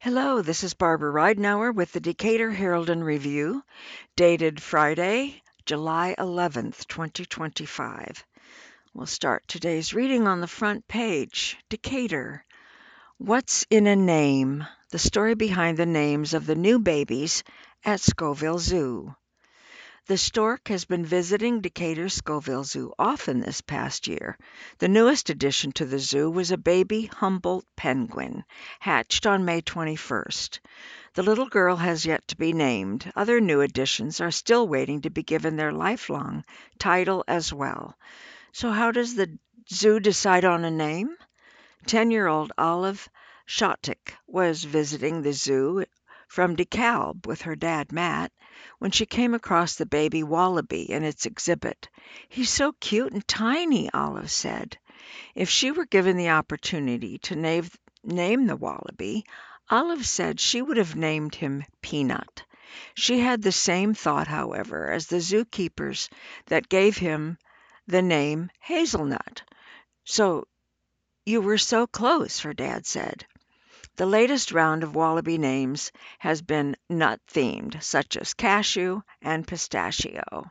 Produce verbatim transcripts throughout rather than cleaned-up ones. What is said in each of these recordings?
Hello, this is Barbara Ridenour with the Decatur Herald and Review, dated Friday, July eleventh, twenty twenty-five. We'll start today's reading on the front page. Decatur. What's in a name? The story behind the names of the new babies at Scoville Zoo. The stork has been visiting Decatur's Scoville Zoo often this past year. The newest addition to the zoo was a baby Humboldt penguin, hatched on May twenty-first. The little girl has yet to be named. Other new additions are still waiting to be given their lifelong title as well. So how does the zoo decide on a name? Ten-year-old Olive Shottick was visiting the zoo from DeKalb with her dad, Matt, when she came across the baby wallaby in its exhibit. "He's so cute and tiny," Olive said. If she were given the opportunity to name, name the wallaby, Olive said she would have named him Peanut. She had the same thought, however, as the zookeepers that gave him the name Hazelnut. So you were so close, her dad said. The latest round of wallaby names has been nut-themed, such as cashew and pistachio.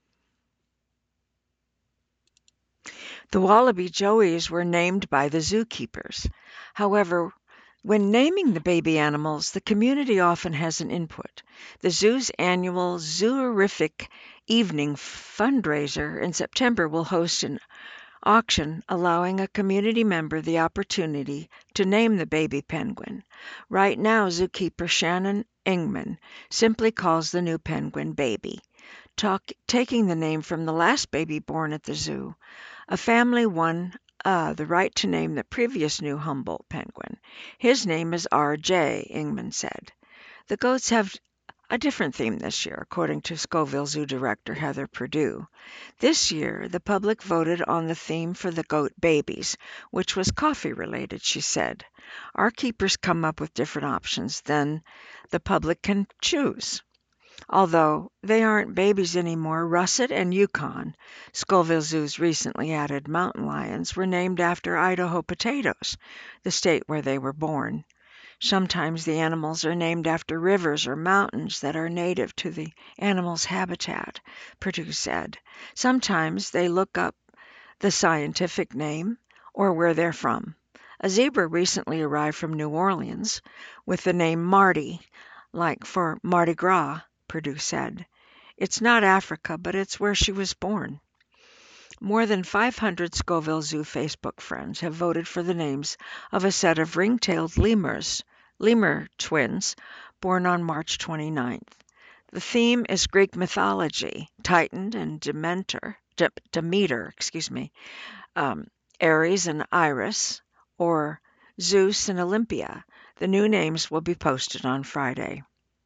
The wallaby joeys were named by the zookeepers. However, when naming the baby animals, the community often has an input. The zoo's annual Zoorific Evening fundraiser in September will host an auction allowing a community member the opportunity to name the baby penguin. Right now, zookeeper Shannon Ingman simply calls the new penguin Baby, talk, taking the name from the last baby born at the zoo. A family won uh, the right to name the previous new Humboldt penguin. His name is R J, Ingman said. The goats have a different theme this year, according to Scoville Zoo Director Heather Perdue. This year, the public voted on the theme for the goat babies, which was coffee-related, she said. Our keepers come up with different options, then the public can choose. Although they aren't babies anymore, Russet and Yukon, Scoville Zoo's recently added mountain lions, were named after Idaho potatoes, the state where they were born. Sometimes the animals are named after rivers or mountains that are native to the animal's habitat, Perdue said. Sometimes they look up the scientific name or where they're from. A zebra recently arrived from New Orleans with the name Marty, like for Mardi Gras, Perdue said. It's not Africa, but it's where she was born. More than five hundred Scoville Zoo Facebook friends have voted for the names of a set of ring-tailed lemurs, lemur twins, born on March twenty-ninth. The theme is Greek mythology, Titan and Demeter, De- Demeter, excuse me, um, Ares and Iris, or Zeus and Olympia. The new names will be posted on Friday.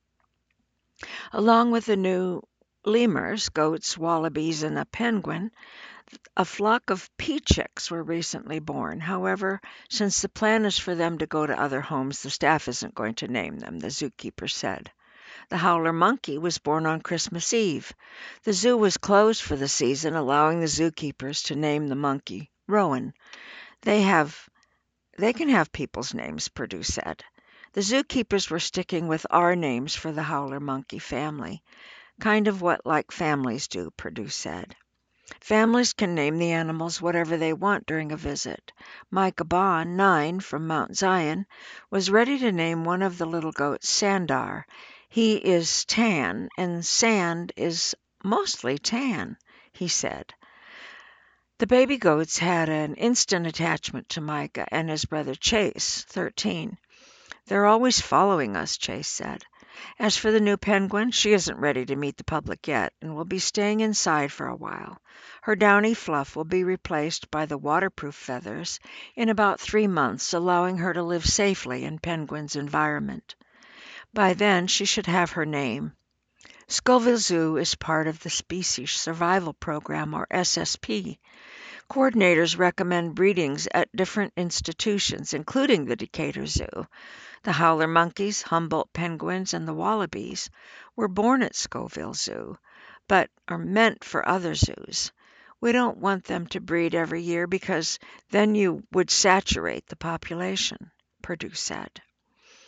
Along with the new lemurs, goats, wallabies, and a penguin, a flock of pea chicks were recently born. However, since the plan is for them to go to other homes, the staff isn't going to name them, the zookeeper said. The howler monkey was born on Christmas Eve. The zoo was closed for the season, allowing the zookeepers to name the monkey Rowan. They have they can have people's names, Perdue said. The zookeepers were sticking with our names for the howler monkey family, kind of what like families do, Perdue said. Families can name the animals whatever they want during a visit. Micah Bond, nine, from Mount Zion, was ready to name one of the little goats Sandar. He is tan, and sand is mostly tan, he said. The baby goats had an instant attachment to Micah and his brother Chase, thirteen. They're always following us, Chase said. As for the new penguin, she isn't ready to meet the public yet and will be staying inside for a while. Her downy fluff will be replaced by the waterproof feathers in about three months, allowing her to live safely in penguin's environment. By then, she should have her name. Scoville Zoo is part of the Species Survival Program, or S S P. Coordinators recommend breedings at different institutions, including the Decatur Zoo. The howler monkeys, Humboldt penguins, and the wallabies were born at Scoville Zoo, but are meant for other zoos. We don't want them to breed every year because then you would saturate the population, Perdue said.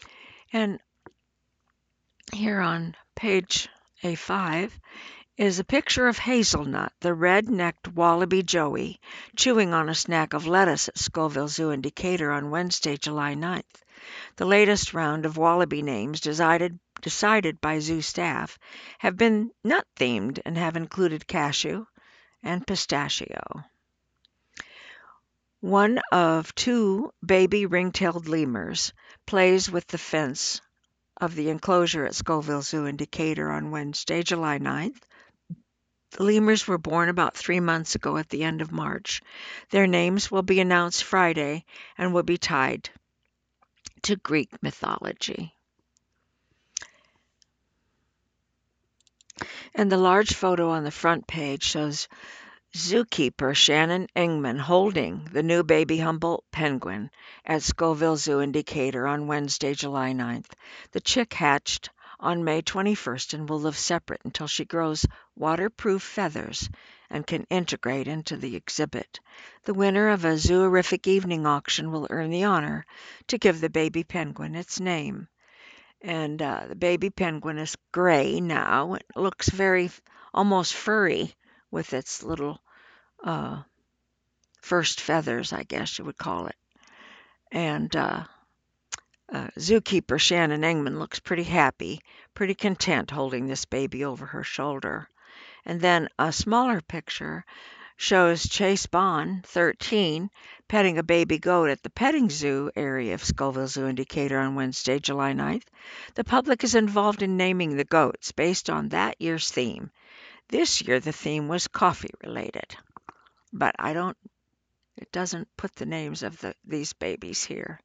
And here on page A five is a picture of Hazelnut, the red-necked wallaby joey, chewing on a snack of lettuce at Scoville Zoo in Decatur on Wednesday, July ninth. The latest round of wallaby names decided decided by zoo staff have been nut-themed and have included cashew and pistachio. One of two baby ring-tailed lemurs plays with the fence of the enclosure at Scoville Zoo in Decatur on Wednesday, July ninth. The lemurs were born about three months ago at the end of March. Their names will be announced Friday and will be tied to Greek mythology. And the large photo on the front page shows zookeeper Shannon Engman holding the new baby Humboldt penguin at Scoville Zoo in Decatur on Wednesday, July ninth. The chick hatched on May twenty-first and will live separate until she grows waterproof feathers and can integrate into the exhibit. The winner of a zoorific evening auction will earn the honor to give the baby penguin its name. And uh, the baby penguin is gray now. It looks very almost furry with its little uh, first feathers, I guess you would call it. And uh, uh, zookeeper Shannon Engman looks pretty happy, pretty content holding this baby over her shoulder. And then a smaller picture shows Chase Bond, thirteen, petting a baby goat at the petting zoo area of Scoville Zoo in Decatur on Wednesday, July ninth. The public is involved in naming the goats based on that year's theme. This year the theme was coffee related, but I don't it doesn't put the names of the, these babies here.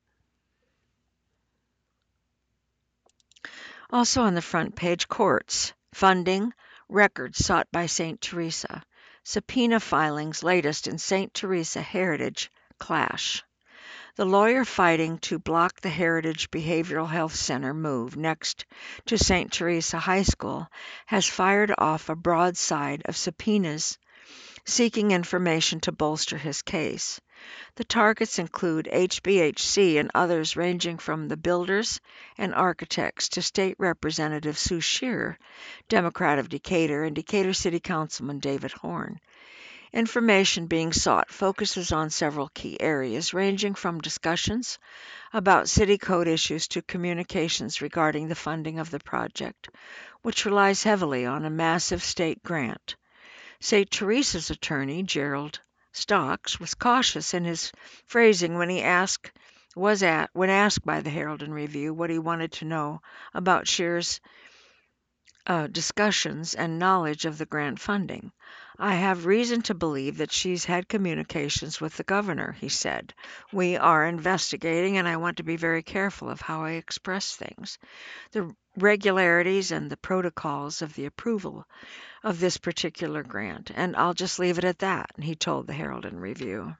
Also on the front page, courts, funding, records sought by Saint Teresa, subpoena filings latest in Saint Teresa Heritage clash. The lawyer fighting to block the Heritage Behavioral Health Center move next to Saint Teresa High School has fired off a broadside of subpoenas seeking information to bolster his case. The targets include H B H C and others ranging from the builders and architects to State Representative Sue Shearer, Democrat of Decatur, and Decatur City Councilman David Horn. Information being sought focuses on several key areas, ranging from discussions about city code issues to communications regarding the funding of the project, which relies heavily on a massive state grant. Saint Teresa's attorney, Gerald Stocks, was cautious in his phrasing when he asked was at when asked by the Herald and Review what he wanted to know about Shearer's uh, discussions and knowledge of the grant funding. I have reason to believe that she's had communications with the governor, he said. We are investigating, and I want to be very careful of how I express things. The regularities and the protocols of the approval of this particular grant, and I'll just leave it at that, he told the Herald and Review.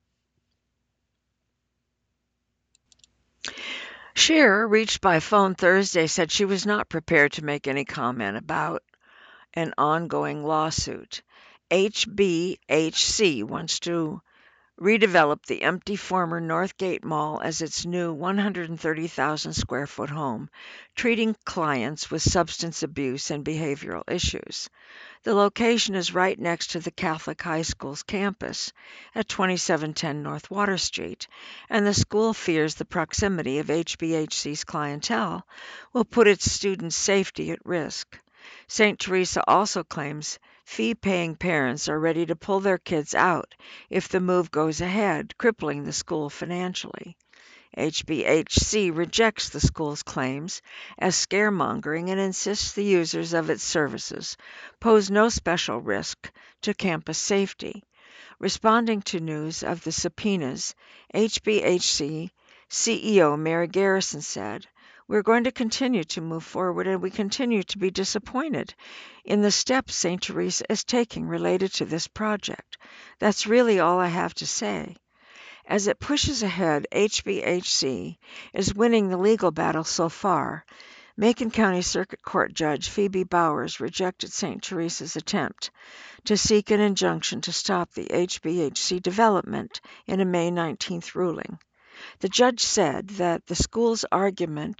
Shearer, reached by phone Thursday, said she was not prepared to make any comment about an ongoing lawsuit. H B H C wants to redevelop the empty former Northgate Mall as its new one hundred thirty thousand square foot home, treating clients with substance abuse and behavioral issues. The location is right next to the Catholic High School's campus at twenty-seven ten North Water Street, and the school fears the proximity of H B H C's clientele will put its students' safety at risk. Saint Teresa also claims fee-paying parents are ready to pull their kids out if the move goes ahead, crippling the school financially. H B H C rejects the school's claims as scaremongering and insists the users of its services pose no special risk to campus safety. Responding to news of the subpoenas, H B H C C E O Mary Garrison said, "We're going to continue to move forward, and we continue to be disappointed in the steps Saint Teresa is taking related to this project. That's really all I have to say." As it pushes ahead, H B H C is winning the legal battle so far. Macon County Circuit Court Judge Phoebe Bowers rejected Saint Teresa's attempt to seek an injunction to stop the H B H C development in a May nineteenth ruling. The judge said that the school's argument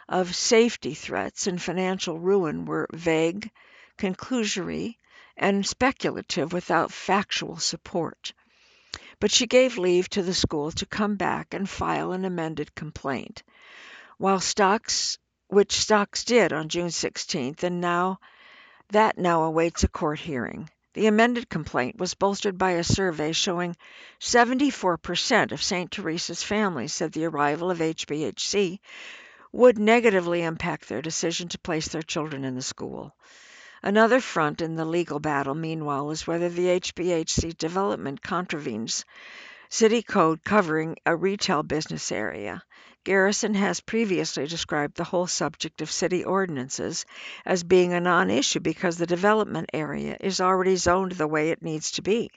of safety threats and financial ruin were vague, conclusory, and speculative without factual support. But she gave leave to the school to come back and file an amended complaint, while Stocks, which Stocks did on June sixteenth, and now that now awaits a court hearing. The amended complaint was bolstered by a survey showing seventy-four percent of Saint Teresa's families said the arrival of H B H C would negatively impact their decision to place their children in the school. Another front in the legal battle, meanwhile, is whether the H B H C development contravenes city code covering a retail business area. Garrison has previously described the whole subject of city ordinances as being a non-issue because the development area is already zoned the way it needs to be.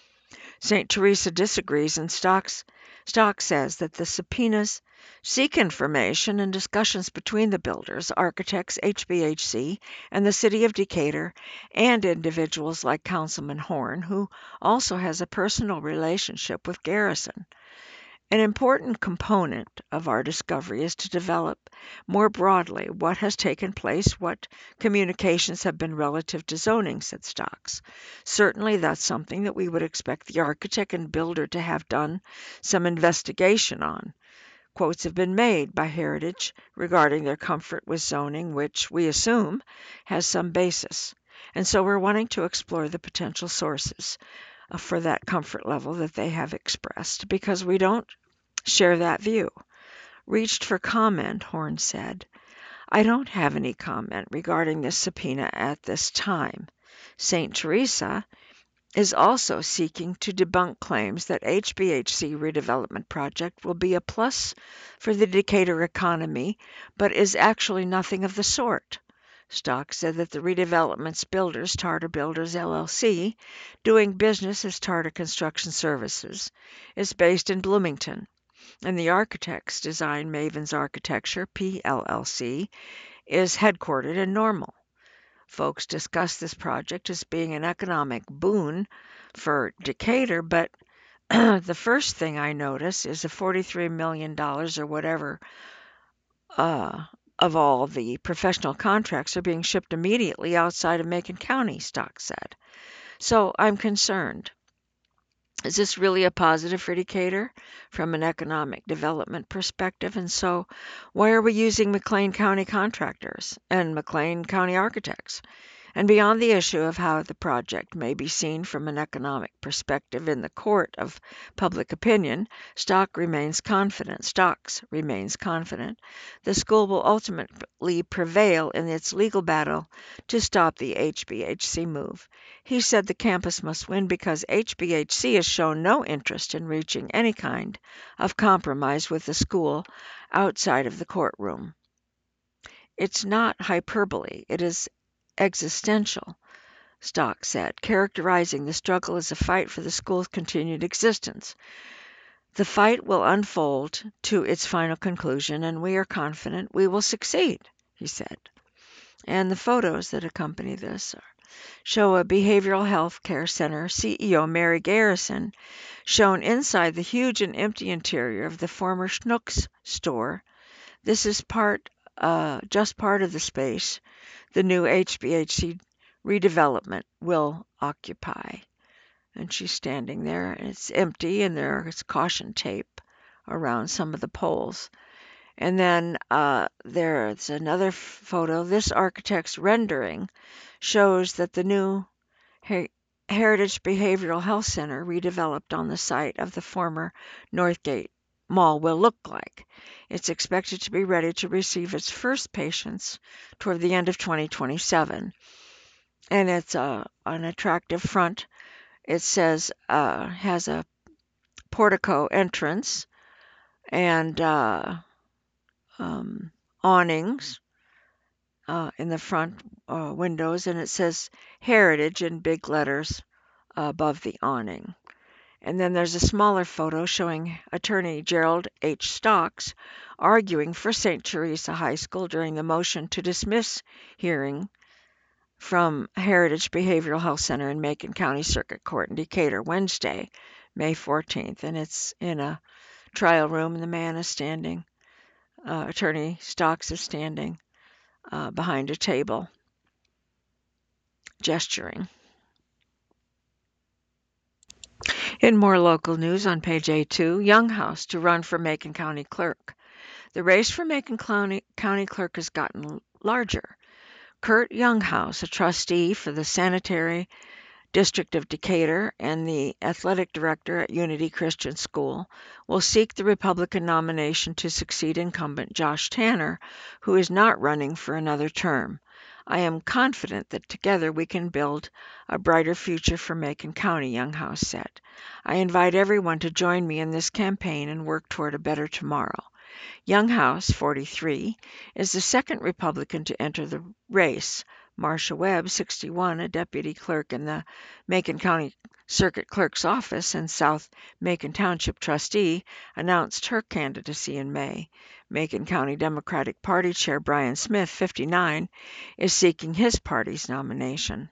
Saint Teresa disagrees, and Stocks, Stocks says that the subpoenas seek information and discussions between the builders, architects, H B H C, and the city of Decatur, and individuals like Councilman Horn, who also has a personal relationship with Garrison. An important component of our discovery is to develop more broadly what has taken place, what communications have been relative to zoning, said Stocks. Certainly that's something that we would expect the architect and builder to have done some investigation on. Quotes have been made by Heritage regarding their comfort with zoning, which we assume has some basis. And so we're wanting to explore the potential sources for that comfort level that they have expressed, because we don't share that view. Reached for comment, Horn said. I don't have any comment regarding this subpoena at this time. Saint Teresa is also seeking to debunk claims that H B H C redevelopment project will be a plus for the Decatur economy, but is actually nothing of the sort. Stocks said that the redevelopment's builders, Tarter Builders L L C, doing business as Tarter Construction Services, is based in Bloomington, and the architect's Design Mavens Architecture, P L L C, is headquartered in Normal. Folks discuss this project as being an economic boon for Decatur, but the first thing I notice is the forty-three million dollars or whatever uh, of all the professional contracts are being shipped immediately outside of Macon County, Stock said. So I'm concerned. Is this really a positive for Decatur from an economic development perspective? And so why are we using McLean County contractors and McLean County architects? And beyond the issue of how the project may be seen from an economic perspective in the court of public opinion, Stock remains confident, Stocks remains confident the school will ultimately prevail in its legal battle to stop the H B H C move. He said the campus must win because H B H C has shown no interest in reaching any kind of compromise with the school outside of the courtroom. It's not hyperbole, it is existential, Stock said, characterizing the struggle as a fight for the school's continued existence. The fight will unfold to its final conclusion, and we are confident we will succeed, he said. And the photos that accompany this show a behavioral health care center C E O Mary Garrison shown inside the huge and empty interior of the former Schnucks store. This is part, uh, just part of the space the new H B H C redevelopment will occupy. And she's standing there, and it's empty, and there's caution tape around some of the poles. And then uh, there's another photo. This architect's rendering shows that the new Her- Heritage Behavioral Health Center redeveloped on the site of the former Northgate Mall will look like. It's expected to be ready to receive its first patients toward the end of twenty twenty-seven. And it's uh, an attractive front. It says, uh, has a portico entrance and uh, um, awnings uh, in the front uh, windows, and it says Heritage in big letters above the awning. And then there's a smaller photo showing attorney Gerald H. Stocks arguing for Saint Teresa High School during the motion to dismiss hearing from Heritage Behavioral Health Center in Macon County Circuit Court in Decatur, Wednesday, May fourteenth. And it's in a trial room, and the man is standing Uh, Attorney Stocks is standing uh, behind a table, gesturing. In more local news on page A two, Younghouse to run for Macon County Clerk. The race for Macon County, County Clerk has gotten larger. Kurt Younghouse, a trustee for the Sanitary District of Decatur and the athletic director at Unity Christian School, will seek the Republican nomination to succeed incumbent Josh Tanner, who is not running for another term. I am confident that together we can build a brighter future for Macon County, Younghouse said. I invite everyone to join me in this campaign and work toward a better tomorrow. Younghouse, forty-three, is the second Republican to enter the race. Marcia Webb, sixty-one, a deputy clerk in the Macon County Circuit Clerk's Office and South Macon Township trustee, announced her candidacy in May. Macon County Democratic Party Chair Brian Smith, fifty-nine, is seeking his party's nomination.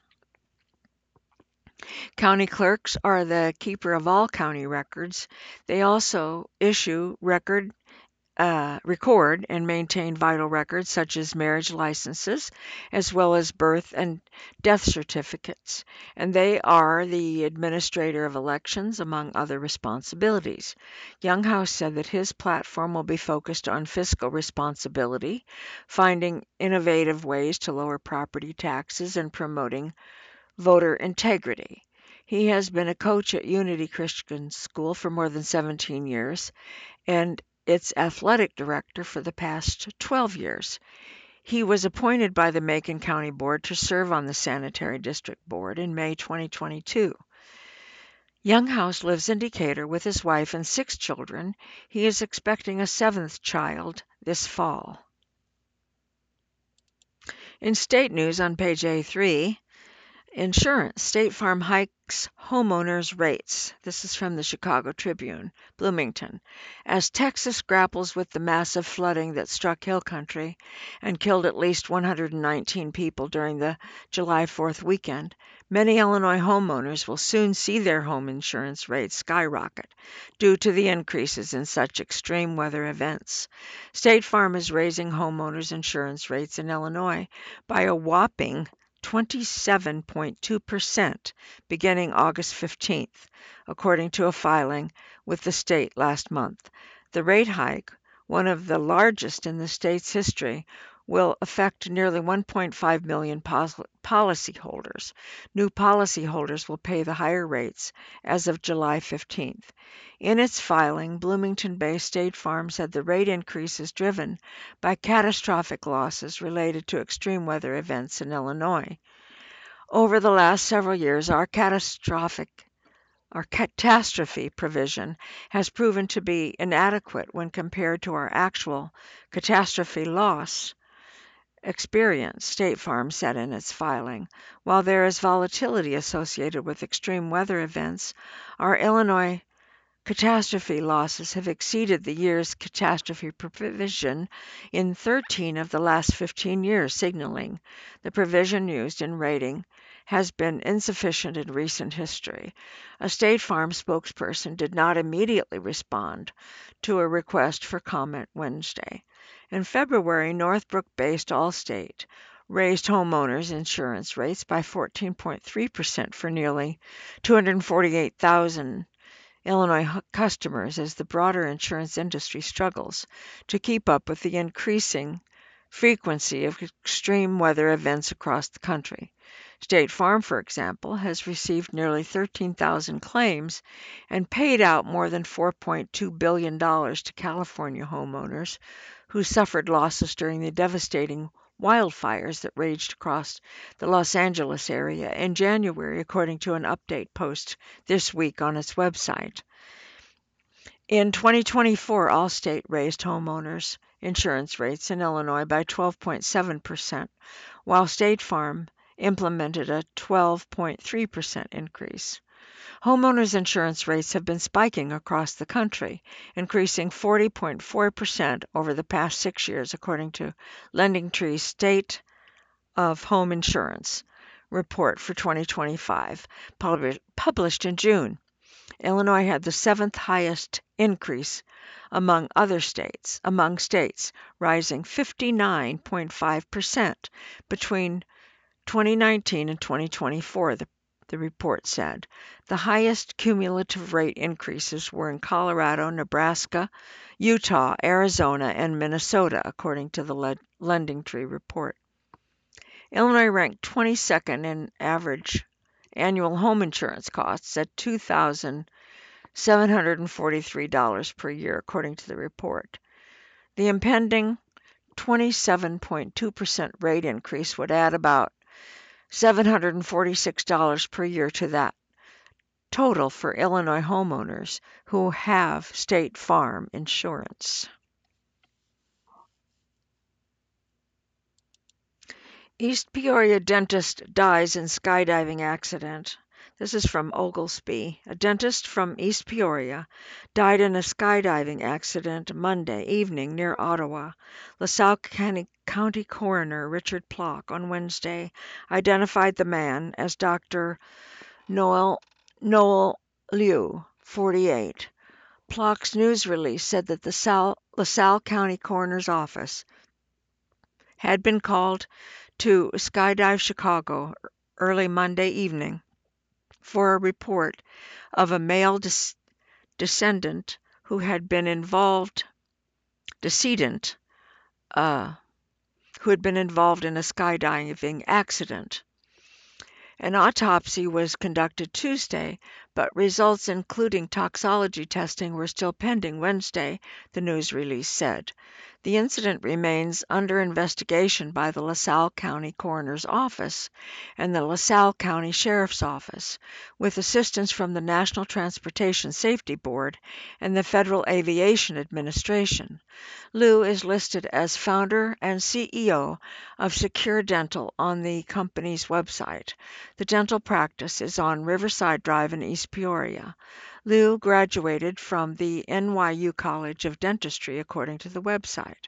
County clerks are the keeper of all county records. They also issue record Uh, record and maintain vital records such as marriage licenses, as well as birth and death certificates, and they are the administrator of elections, among other responsibilities. Younghouse said that his platform will be focused on fiscal responsibility, finding innovative ways to lower property taxes, and promoting voter integrity. He has been a coach at Unity Christian School for more than seventeen years, and its athletic director for the past twelve years. He was appointed by the Macon County Board to serve on the Sanitary District Board in May twenty twenty-two. Younghouse lives in Decatur with his wife and six children. He is expecting a seventh child this fall. In state news on page A three, insurance. State Farm hikes homeowners' rates. This is from the Chicago Tribune, Bloomington. As Texas grapples with the massive flooding that struck Hill Country and killed at least one hundred nineteen people during the July fourth weekend, many Illinois homeowners will soon see their home insurance rates skyrocket due to the increases in such extreme weather events. State Farm is raising homeowners' insurance rates in Illinois by a whopping twenty-seven point two percent beginning August fifteenth, according to a filing with the state last month. The rate hike, one of the largest in the state's history, will affect nearly one point five million pos- policyholders. New policyholders will pay the higher rates as of July fifteenth. In its filing, Bloomington-based State Farm said the rate increase is driven by catastrophic losses related to extreme weather events in Illinois. Over the last several years, our catastrophic our catastrophe provision has proven to be inadequate when compared to our actual catastrophe loss experience, State Farm said in its filing. While there is volatility associated with extreme weather events, our Illinois catastrophe losses have exceeded the year's catastrophe provision in thirteen of the last fifteen years, signaling the provision used in rating has been insufficient in recent history. A State Farm spokesperson did not immediately respond to a request for comment Wednesday. In February, Northbrook-based Allstate raised homeowners insurance rates by fourteen point three percent for nearly two hundred forty-eight thousand Illinois customers as the broader insurance industry struggles to keep up with the increasing frequency of extreme weather events across the country. State Farm, for example, has received nearly thirteen thousand claims and paid out more than four point two billion dollars to California homeowners who suffered losses during the devastating wildfires that raged across the Los Angeles area in January, according to an update post this week on its website. In twenty twenty-four, Allstate raised homeowners insurance rates in Illinois by twelve point seven percent, while State Farm implemented a twelve point three percent increase. Homeowners insurance rates have been spiking across the country, increasing forty point four percent over the past six years, according to LendingTree's State of Home Insurance report for twenty twenty-five, published in June. Illinois had the seventh highest increase among other states, among states, rising fifty-nine point five percent between twenty nineteen and twenty twenty-four, the, the report said. The highest cumulative rate increases were in Colorado, Nebraska, Utah, Arizona, and Minnesota, according to the Le- Lending Tree report. Illinois ranked twenty-second in average annual home insurance costs at two thousand seven hundred forty-three dollars per year, according to the report. The impending twenty-seven point two percent rate increase would add about seven hundred forty-six dollars per year to that total for Illinois homeowners who have State Farm insurance. East Peoria dentist dies in skydiving accident. This is from Oglesby. A dentist from East Peoria died in a skydiving accident Monday evening near Ottawa. LaSalle County, County Coroner Richard Plock on Wednesday identified the man as Doctor Noel, Noel Liu, forty-eight. Plock's news release said that the Sal, LaSalle County Coroner's Office had been called to Skydive Chicago early Monday evening for a report of a male des- descendant who had been involved, decedent, uh, who had been involved in a skydiving accident. An autopsy was conducted Tuesday, but results including toxology testing were still pending Wednesday, the news release said. The incident remains under investigation by the LaSalle County Coroner's Office and the LaSalle County Sheriff's Office, with assistance from the National Transportation Safety Board and the Federal Aviation Administration. Liu is listed as founder and C E O of Secure Dental on the company's website. The dental practice is on Riverside Drive in East Peoria. Liu graduated from the N Y U College of Dentistry, according to the website.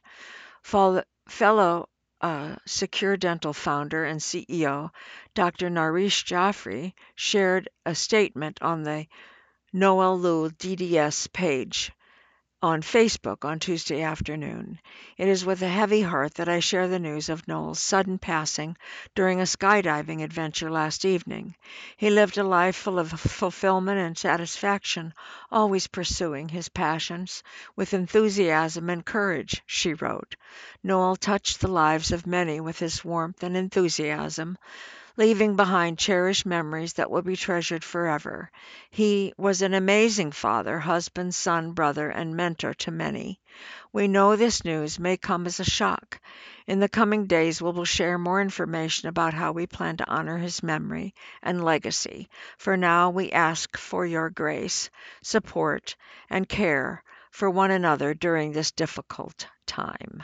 Fellow uh, Secure Dental founder and C E O Doctor Naresh Jaffrey shared a statement on the Noel Liu D D S page on Facebook on Tuesday afternoon. It is with a heavy heart that I share the news of Noel's sudden passing during a skydiving adventure last evening. He lived a life full of fulfillment and satisfaction, always pursuing his passions with enthusiasm and courage, she wrote. Noel touched the lives of many with his warmth and enthusiasm, leaving behind cherished memories that will be treasured forever. He was an amazing father, husband, son, brother, and mentor to many. We know this news may come as a shock. In the coming days, we will share more information about how we plan to honor his memory and legacy. For now, we ask for your grace, support, and care for one another during this difficult time.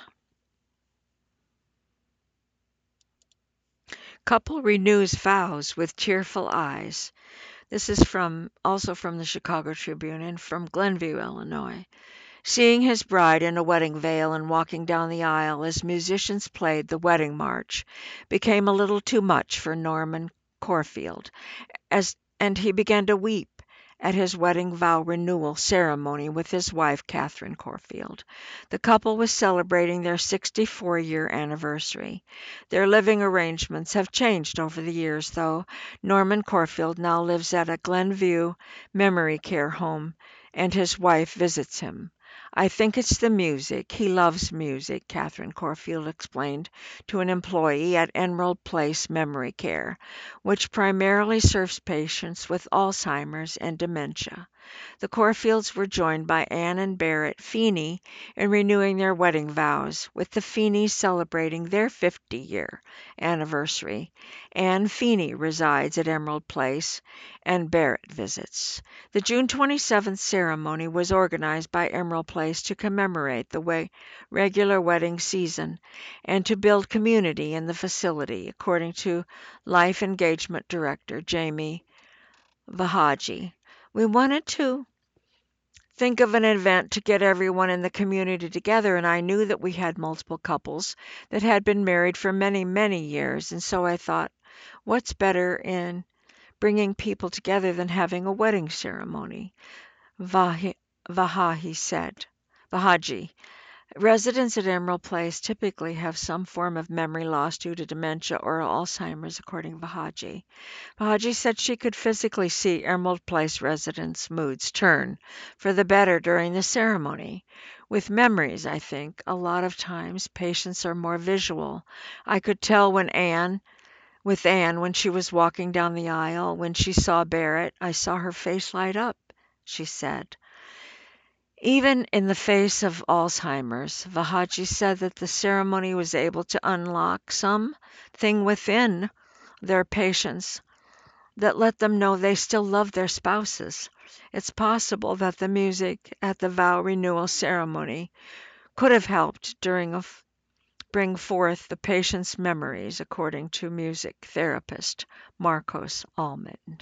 Couple renews vows with tearful eyes. This is from also from the Chicago Tribune and from Glenview, Illinois. Seeing his bride in a wedding veil and walking down the aisle as musicians played the wedding march became a little too much for Norman Corfield, as and he began to weep at his wedding vow renewal ceremony with his wife, Catherine Corfield. The couple was celebrating their sixty-four-year anniversary. Their living arrangements have changed over the years, though. Norman Corfield now lives at a Glenview memory care home, and his wife visits him. I think it's the music. He loves music, Catherine Corfield explained to an employee at Emerald Place Memory Care, which primarily serves patients with Alzheimer's and dementia. The Corfields were joined by Anne and Barrett Feeney in renewing their wedding vows, with the Feeneys celebrating their fifty-year anniversary. Anne Feeney resides at Emerald Place, and Barrett visits. The June twenty-seventh ceremony was organized by Emerald Place to commemorate the way regular wedding season and to build community in the facility, according to Life Engagement Director Jamie Vahaji. We wanted to think of an event to get everyone in the community together, and I knew that we had multiple couples that had been married for many, many years, and so I thought, what's better in bringing people together than having a wedding ceremony, Vahi, Vahaji said. Vahaji. Residents at Emerald Place typically have some form of memory loss due to dementia or Alzheimer's, according to Vahaji. Vahaji said she could physically see Emerald Place residents' moods turn for the better during the ceremony. With memories, I think, a lot of times patients are more visual. I could tell when Anne, with Anne, when she was walking down the aisle, when she saw Barrett, I saw her face light up, she said. Even in the face of Alzheimer's, Vahaji said that the ceremony was able to unlock something within their patients that let them know they still love their spouses. It's possible that the music at the vow renewal ceremony could have helped during a bring forth the patient's memories, according to music therapist Marcos Allman.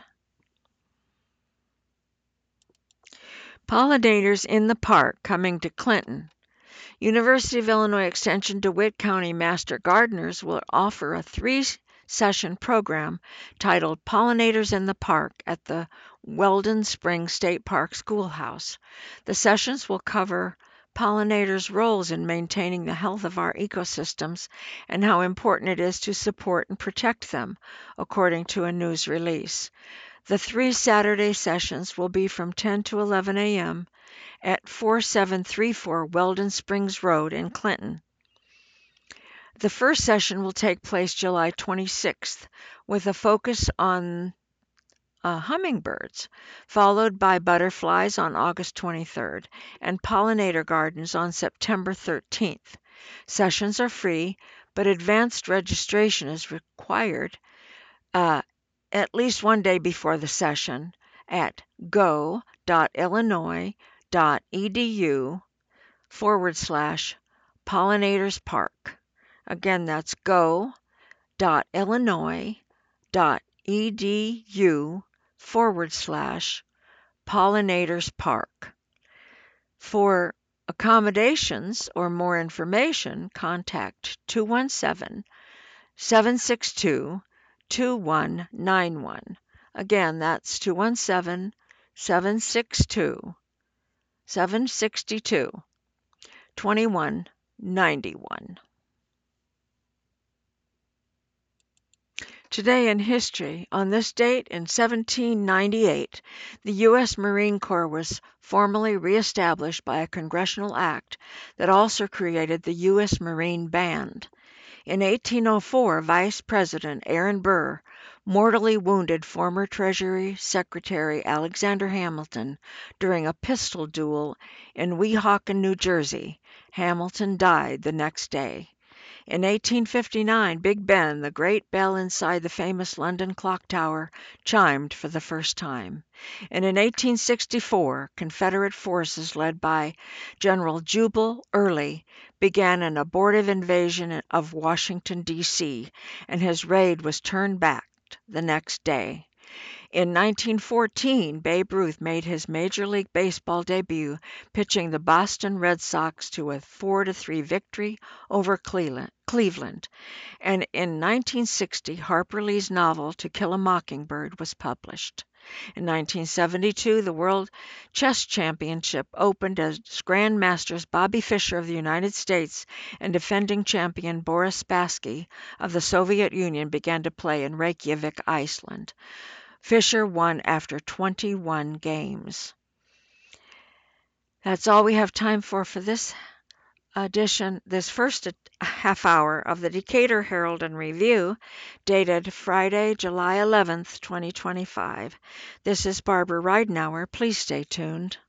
Pollinators in the Park coming to Clinton. University of Illinois Extension DeWitt County Master Gardeners will offer a three-session program titled Pollinators in the Park at the Weldon Springs State Park Schoolhouse. The sessions will cover pollinators' roles in maintaining the health of our ecosystems and how important it is to support and protect them, according to a news release. The three Saturday sessions will be from ten to eleven a.m. at forty-seven thirty-four Weldon Springs Road in Clinton. The first session will take place July twenty-sixth with a focus on uh, hummingbirds, followed by butterflies on August twenty-third and pollinator gardens on September thirteenth. Sessions are free, but advanced registration is required uh, at least one day before the session at go.illinois.edu forward slash pollinators park. Again, that's go.illinois.edu forward slash pollinators park. For accommodations or more information, contact two one seven, seven six two, two one nine one. Again, that's two one seven, seven six two, seven six two, two one nine one. Today in history, on this date in seventeen ninety-eight, the U S Marine Corps was formally reestablished by a congressional act that also created the U S Marine Band. In eighteen oh four, Vice President Aaron Burr mortally wounded former Treasury Secretary Alexander Hamilton during a pistol duel in Weehawken, New Jersey. Hamilton died the next day. In eighteen fifty-nine, Big Ben, the great bell inside the famous London Clock Tower, chimed for the first time. And in eighteen sixty-four, Confederate forces led by General Jubal Early began an abortive invasion of Washington, D C, and his raid was turned back the next day. In nineteen fourteen, Babe Ruth made his Major League Baseball debut, pitching the Boston Red Sox to a four to three victory over Cleveland. And in nineteen sixty, Harper Lee's novel To Kill a Mockingbird was published. In nineteen seventy-two, the World Chess Championship opened as Grandmasters Bobby Fischer of the United States and defending champion Boris Spassky of the Soviet Union began to play in Reykjavik, Iceland. Fischer won after twenty-one games. That's all we have time for for this edition, this first half hour of the Decatur Herald and Review, dated Friday, July eleventh, twenty twenty-five. This is Barbara Ridenour. Please stay tuned.